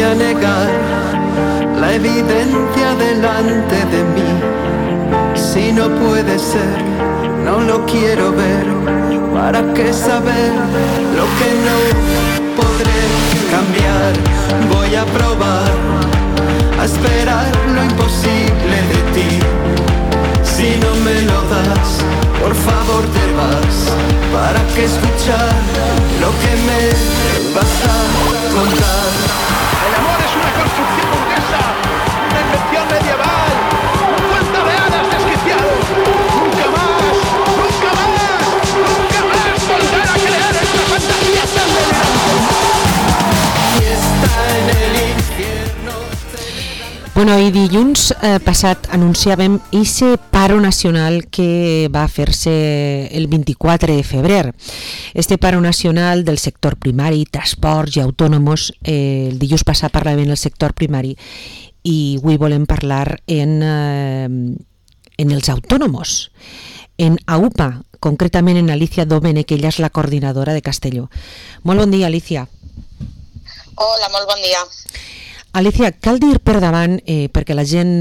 a negar la evidencia delante de mí. Si no puede ser, no lo quiero ver. ¿Para qué saber lo que no podré cambiar? Voy a probar a esperar lo imposible de ti. Si no me lo das, por favor te vas. ¿Para qué escuchar lo que me vas a contar? El amor es una construcción burguesa, una invención medieval, un cuento de hadas desquiciados. Nunca más, nunca más, nunca más volver a creer esta fantasía tan delirante. Y está en el infierno. Bueno, i dilluns passat anunciàvem ese paro nacional que va fer-se el 24 de febrer. Este paro nacional del sector primari, transports i autònomos, el dilluns passat parlàvem del sector primari i avui volem parlar en els autònomos, en AUPA, concretament en Alicia Domènech, que ella és la coordinadora de Castelló. Molt bon dia, Alicia. Hola, molt bon dia. Alicia, cal dir per davant, perquè la gent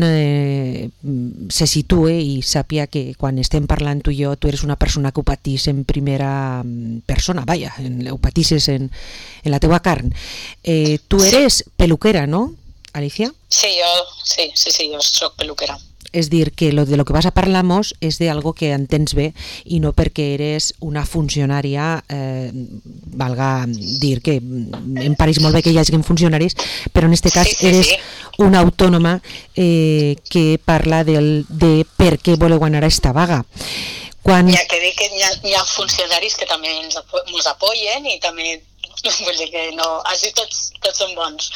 se situe i sàpia que quan estem parlant tu i jo, tu eres una persona que ho patís en primera persona, vaja, ho patisses en la teua carn. Tu eres peluquera, no, Alicia? Sí, jo soc peluquera. És dir, que de lo que vas a parlar-nos és d'algo que entens bé i no perquè eres una funcionària, valga dir que em pareix molt bé que hi hagi funcionaris, però en aquest cas eres una autònoma que parla de per què voleu anar a esta vaga. Hi ha que dir que hi ha funcionaris que també ens apoyen i també, vull dir que no, així tots són bons.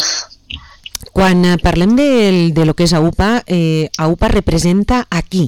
Quan parlem de lo que és AUPA, AUPA representa a qui?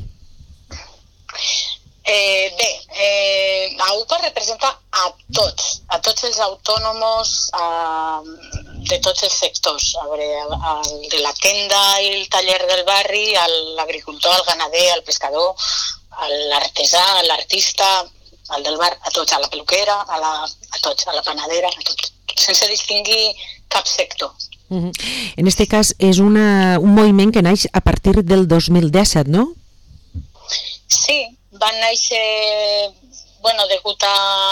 AUPA representa a tots els autònomos de tots els sectors, el de la tenda i el taller del barri, l'agricultor, el ganader, el pescador, l'artesà, l'artista, el del bar, a tots, a la peluquera, a tots, a la panadera, a tots, sense distingir cap sector. En este cas és un moviment que naix a partir del 2017, no? Sí, van néixer, degut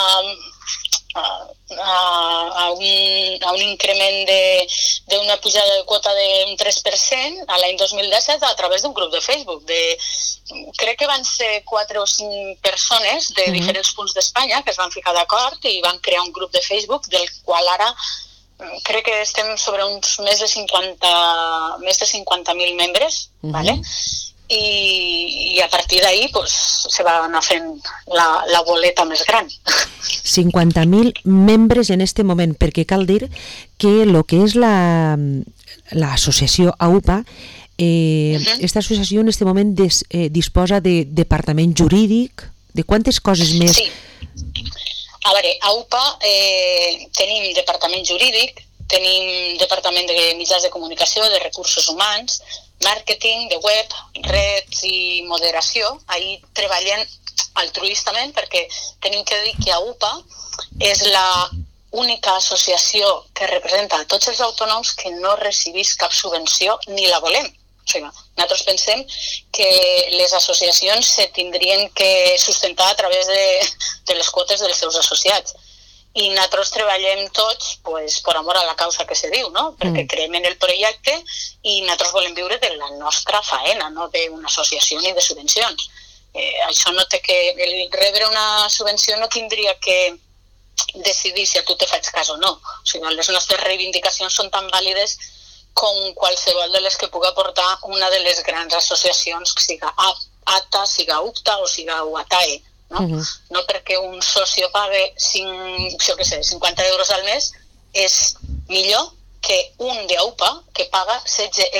a un increment d'una pujada de quota d'un 3% a l'any 2017 a través d'un grup de Facebook. Crec que van ser 4 o 5 persones de diferents punts d'Espanya que es van ficar d'acord i van crear un grup de Facebook del qual ara crec que estem sobre uns més de 50.000 membres, ¿vale? I a partir d'ahí se va anar fent la boleta més gran. 50.000 membres en este moment, perquè cal dir que el que és l'associació AUPA, aquesta associació en este moment disposa de departament jurídic, de quantes coses més? Sí. A veure, a UPA tenim departament jurídic, tenim departament de mitjans de comunicació, de recursos humans, màrqueting, de web, reds i moderació. Ahí treballen altruistament perquè tenim que dir que a UPA és l'única associació que representa a tots els autònoms que no recibís cap subvenció ni la volem. O sigui, nosaltres pensem que les associacions se tindrien que sustentar a través de les quotes dels seus associats. I nosaltres treballem tots per amor a la causa que se diu, no? Perquè creiem en el projecte i nosaltres volem viure de la nostra faena, no d'una associació ni de subvencions. Això no té que... Rebre una subvenció no tindria que decidir si a tu te faig cas o no. O sigui, les nostres reivindicacions són tan vàlides com qualsevol de les que pugui aportar una de les grans associacions, que siga ATA, siga UPTA o siga UATAE. No perquè un socio pague 50 euros al mes és millor que un d'AUPA que paga 16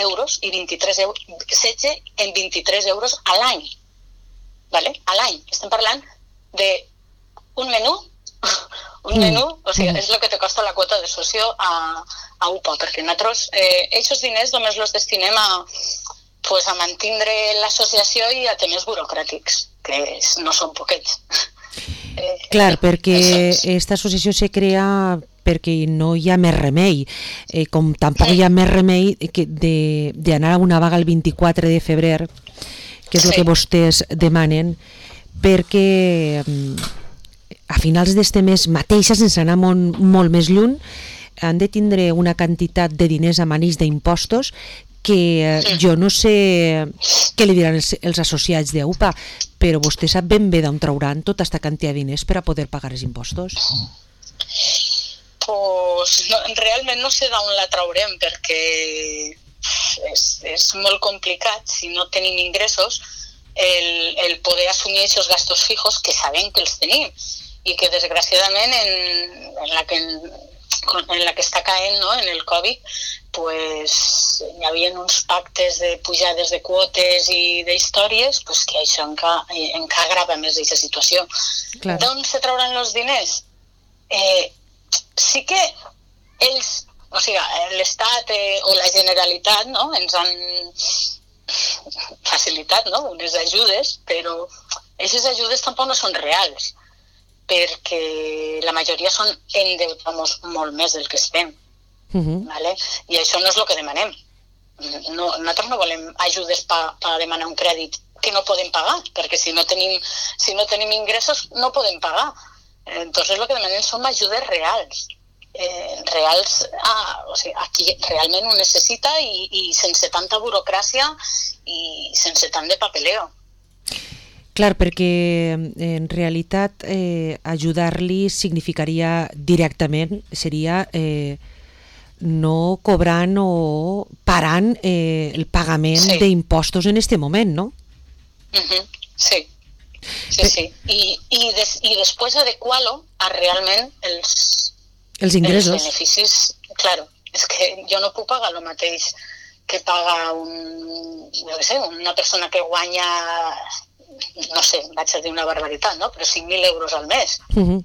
en 23 euros a l'any. ¿Vale? A l'any. Estem parlant d'un menú, o sigui, és el que te costa la quota de socio a UPA, perquè nosaltres aquests diners només els destinem a mantindre l'associació i a temes burocràtics, que no són poquets. Clar, perquè aquesta associació se crea perquè no hi ha més remei, com tampoc hi ha més remei d'anar a una vaga el 24 de febrer, que és el que vostès demanen, perquè a finals d'este mes mateixa, sense anar molt més lluny, han de tindre una quantitat de diners a manís d'impostos que jo no sé què li diran els associats d'AUPA, però vostè sap ben bé d'on trauran tota aquesta quantitat de diners per a poder pagar els impostos. Pues no, realment no sé d'on la traurem, perquè és molt complicat si no tenim ingressos el poder assumir aquests gastos fijos que sabem que els tenim i que desgraciadament en la que està caent, no, en el Covid, pues, hi havia uns pactes de pujades de quotes i d'històries pues, que això encara agrava més aquesta situació. Claro. D'on se trauran els diners? Sí que ells, o sigui, l'Estat o la Generalitat, no, ens han facilitat, no, unes ajudes, però aquestes ajudes tampoc no són reals, perquè la majoria són endeutar-nos molt més del que estem. ¿Vale? I això no és el que demanem. Nosaltres no volem ajudes per demanar un crèdit que no podem pagar, perquè si no tenim ingressos no podem pagar. Entonces lo que demanem són ajudes reals. O sigui, aquí realment ho necessita i sense tanta burocràcia i sense tant de papeleo. Clar, perquè en realitat ajudar-li significaria directament, seria no cobrant o parant el pagament d'impostos en este moment, no? Sí. I després adequar-lo a realment els ingressos. Els beneficis. Claro, és que jo no puc pagar el mateix que paga una persona que guanya, no sé, vaig a dir una barbaritat, no? Però 5.000 euros al mes.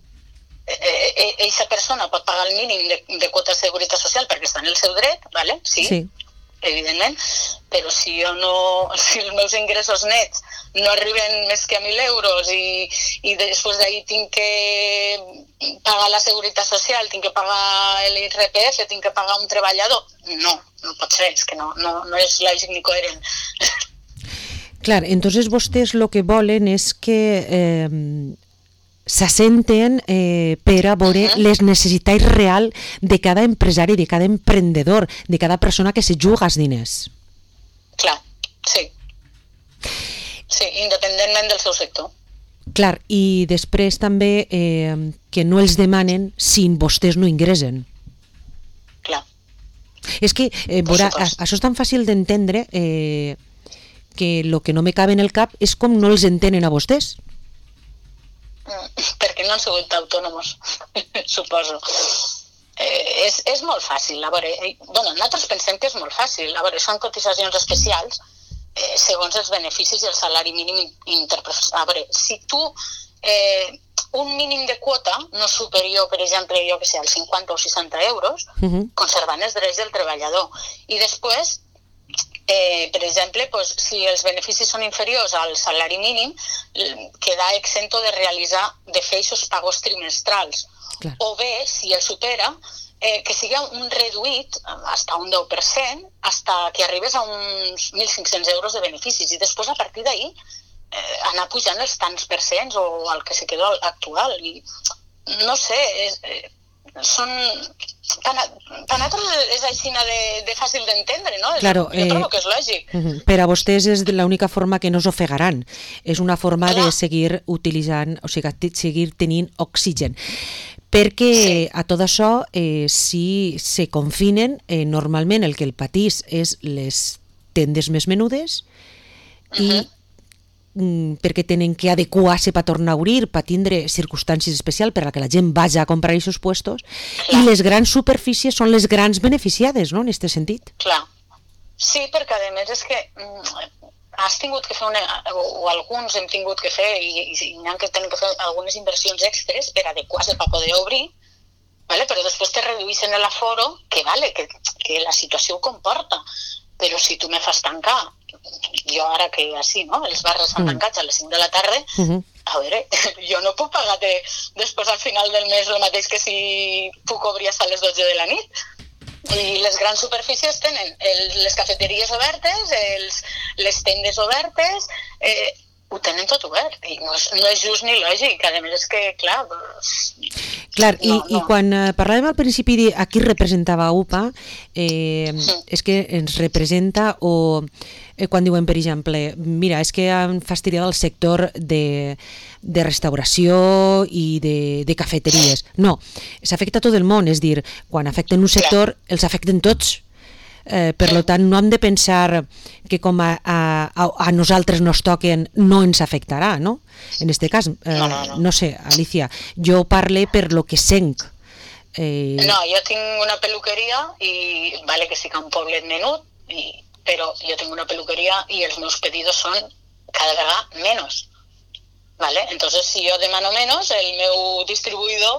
Eixa persona pot pagar el mínim de quota de seguretat social perquè està en el seu dret, ¿vale? Sí, evidentment, però si els meus ingressos nets no arriben més que a 1.000 euros i després d'ahir tinc que pagar la seguretat social, tinc que pagar l'IRPF, tinc que pagar un treballador, no pot ser, és que no és lògic ni coherent. Clar, entonces vostès lo que volen és que s'assenten per a veure les necessitats reals de cada empresari, de cada emprendedor, de cada persona que se juga els diners. Clar, sí. Sí, independentment del seu sector. Clar, i després també que no els demanen si vostès no ingressen. Clar. És que, això és tan fàcil d'entendre que el que no me cabe en el cap és com no els entenen a vostès. Perquè no han sigut autònoms, suposo. És molt fàcil. A veure, nosaltres pensem que és molt fàcil. A veure, són cotitzacions especials segons els beneficis i el salari mínim interprofessional. A veure, si tu un mínim de quota no superior, per exemple, jo que sé, als 50 o 60 euros, conservant els drets del treballador. I després, per exemple, si els beneficis són inferiors al salari mínim, queda exento de realitzar de fer aquests pagos trimestrals. Clar. O bé, si el supera, que sigui un reduït fins a un 10%, fins que arribes a uns 1.500 euros de beneficis. I després, a partir d'ahir, anar pujant els tants percents o el que se queda actual. I, no sé, per nosaltres és així de fàcil d'entendre, no? Claro, jo trobo que és lògic. Per a vostès és l'única forma que no s'ofegaran. És una forma de seguir utilitzant, o sigui, seguir tenint oxigen. Perquè a tot això, si se confinen, normalment el que el patís és les tendes més menudes i perquè tenen que adequar-se per tornar a obrir, per tindre circumstàncies especials per a que la gent vagi a comprar aquests puestos, i les grans superfícies són les grans beneficiades, no?, en aquest sentit. Clar. Sí, perquè a més és que has tingut que fer o alguns hem tingut que fer i n'hi ha que tenen que fer algunes inversions extres per adequar-se per poder obrir, ¿vale? Però després te reduïssin l'aforo, que la situació ho comporta, però si tu me fas tancar, jo ara que així, no? Els bars estan tancats a les 5 de la tarda, a veure, jo no puc pagar-te després al final del mes el mateix que si tu cobries a les 12 de la nit. I les grans superfícies tenen les cafeteries obertes, les tendes obertes, ho tenen tot obert. I no és just ni lògic. A més, és que, clar... Clar, i quan parlàvem al principi a qui representava UPA, és que ens representa o quan diuen, per exemple, mira, és que han fastidiat el sector de restauració i de cafeteries. No, s'afecta tot el món, és dir, quan afecten un sector, els afecten tots. Per tant, no hem de pensar que com a nosaltres nos toquen no ens afectarà, no? En aquest cas, no sé, Alicia, jo parle per lo que senc. No, jo tinc una peluqueria i vale que sí que un poblet menut, però jo tinc una peluqueria i els meus pedidos són cada vegada menys. ¿Vale? Entonces, si yo demano menos, el meu distribuïdor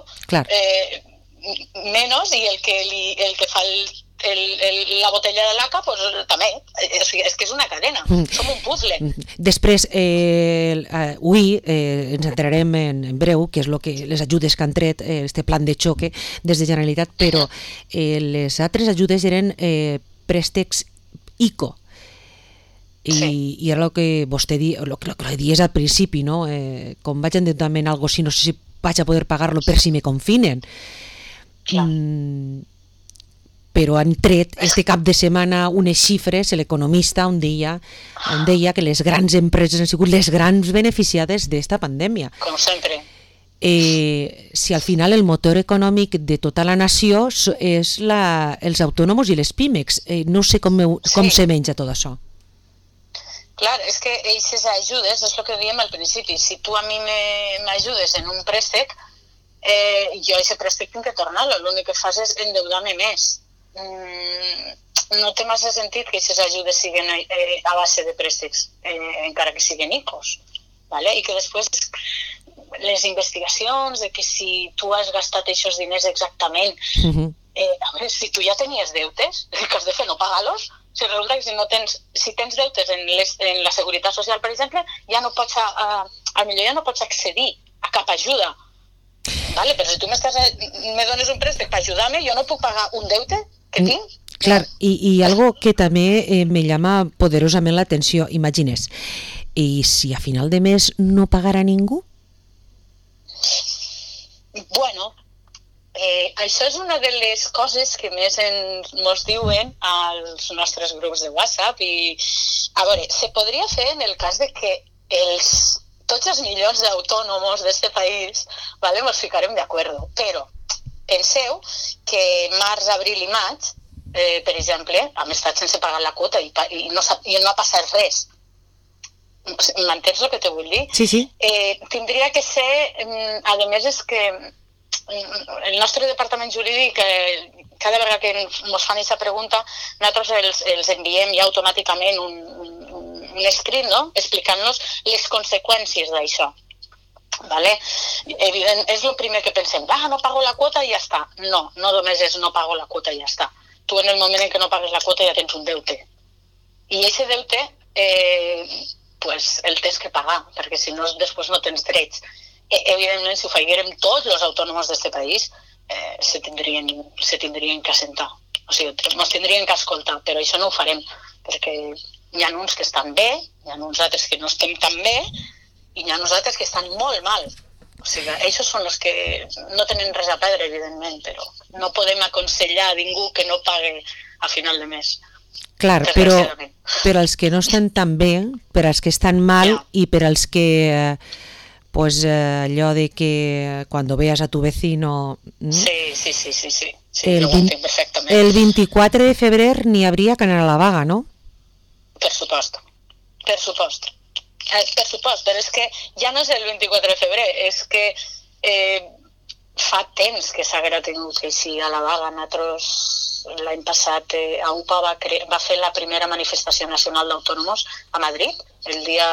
menos i el que fa la botella de laca, pues, també. És que és una cadena, som un puzzle. Després, avui ens entrarem en breu, que és les ajudes que han tret, este plan de xoque des de Generalitat, però les altres ajudes eren préstecs ICO. I era el que vostè dies al principi, no? Com vaig endeutament algo així, no sé si vaig a poder pagar-lo per si me confinen. Però han tret este cap de setmana unes xifres, l'Economista, on deia que les grans empreses han sigut les grans beneficiades d'esta pandèmia. Com sempre. Si al final el motor econòmic de tota la nació és els autònoms i les pimes, no sé com se menja tot això. Clar, és que aquestes ajudes, és el que diem al principi, si tu a mi m'ajudes en un préstec, jo aquest préstec tinc que tornar-lo, l'únic que fas és endeudar-me més. No té massa sentit que aquestes ajudes siguin a base de préstecs, encara que siguin ICOs, ¿vale? I que després les investigacions de que si tu has gastat aquests diners exactament, a veure, si tu ja tenies deutes, el que has de fer no pagar-los. Si resulta que si tens deutes en la Seguretat Social, per exemple, potser ja no pots accedir a cap ajuda. Vale? Però si tu me dones un préstec per ajudar-me, jo no puc pagar un deute que tinc. Clar, i algo que també me llama poderosament l'atenció, imagines, i si a final de mes no pagarà ningú? Bueno, això és una de les coses que més ens diuen als nostres grups de WhatsApp i, a veure, se podria fer en el cas de que tots els milions d'autònoms d'aquest país, vale, ens ficarem d'acord, però penseu que març, abril i maig, per exemple, hem estat sense pagar la quota i no ha passat res. M'entens el que te vull dir? Sí, sí. Tindria que ser, a més, és que el nostre departament jurídic, cada vegada que ens fan aquesta pregunta, nosaltres els enviem ja automàticament un escrit, no?, explicant-nos les conseqüències d'això. Vale? Evident, és el primer que pensem, no pago la quota i ja està. No només és no pago la quota i ja està. Tu en el moment en què no pagues la quota ja tens un deute. I aquest deute el tens que pagar, perquè si no després no tens drets. Evidentment, si ho faiguérem tots els autònoms d'aquest país, se tindrien que assentar. O sigui, ens tindrien que escoltar, però això no ho farem, perquè hi ha uns que estan bé, hi ha uns altres que no estem tan bé, i hi ha uns altres que estan molt mal. O sigui, ells són els que no tenen res a perdre, evidentment, però no podem aconsellar a ningú que no pague a final de mes. Clar, però per als que no estan tan bé, per als que estan mal i per als que... pues allò de que cuando veas a tu vecino... Sí, el 24 de febrer n'hi hauria que anar a la vaga, no? Per supost, però és que ja no és el 24 de febrer, és que fa temps que s'haguera tingut que així a la vaga. Nosaltres l'any passat a UPA va fer la primera manifestació nacional d'autònoms a Madrid, el dia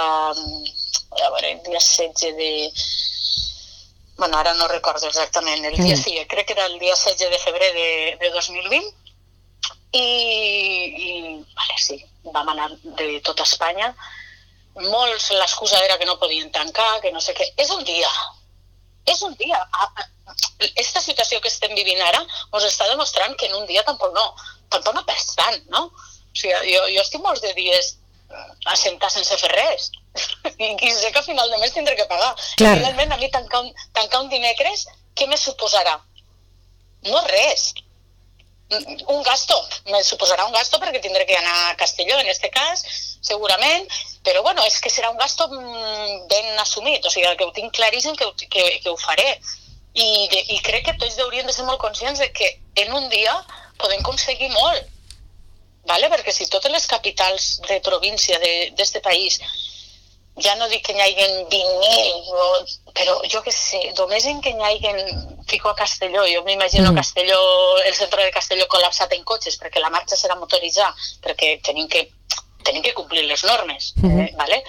16 de... Bueno, ara no recordo exactament el dia, sí, crec que era el dia 16 de febrer de 2020 i vale, sí, vam anar de tota Espanya molts l'excusa era que no podien tancar, que no sé què. És un dia. Aquesta situació que estem vivint ara ens està demostrant que en un dia tampoc no perds tant, no? O sigui, jo estic molts de dies assentar sense fer res i sé que a final de mes tindré que pagar. Clar. Finalment, a mi tancar un dimecres, què me suposarà? No res. Un gasto, me suposarà un gasto perquè tindré que anar a Castelló, en este cas, segurament, però bueno, és que serà un gasto ben assumit, o sigui, que ho tinc claríssim que ho faré. I crec que tots hauríem de ser molt conscients de que en un dia podem aconseguir molt, ¿vale? Perquè si totes les capitals de província d'este país, ja no dic que n'hi hagi 20.000, però jo que sé, només en que n'hi hagi, fico a Castelló, jo m'imagino Castelló, el centre de Castelló col·lapsat en cotxes, perquè la marxa serà motoritzada, perquè tenim que complir les normes, ¿vale?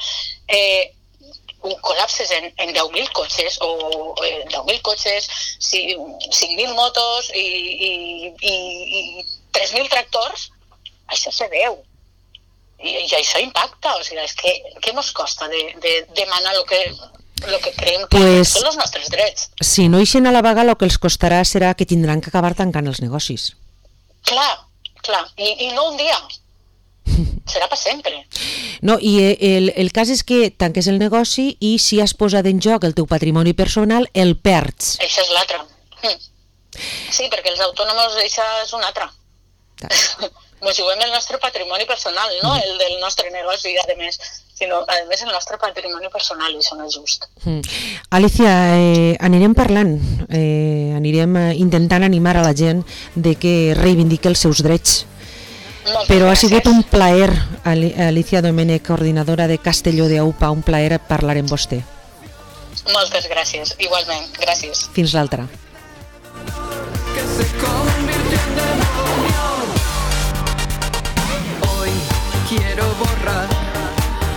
Col·lapses en 10.000 cotxes, o 10.000 cotxes, 5.000 motos i 3.000 tractors, això se veu. I això impacta, o sigui, és que què ens costa de demanar el que creiem que són els nostres drets? Si no ixen a la vaga, el que els costarà serà que tindran que acabar tancant els negocis. Clar, i no un dia, serà per sempre. No, i el cas és que tanques el negoci i si has posat en joc el teu patrimoni personal, el perds. Això és l'altre. Sí, perquè els autònoms això és un altre. Ens juguem el nostre patrimoni personal, no el del nostre negoci, a més, sinó a més el nostre patrimoni personal, i això no és just. Alicia, anirem parlant, anirem intentant animar a la gent de que reivindiqui els seus drets. Però ha sigut un plaer, Alicia Domènech, coordinadora de Castelló de AUPA, un plaer parlar amb vostè. Moltes gràcies, igualment, gràcies. Fins l'altra. Quiero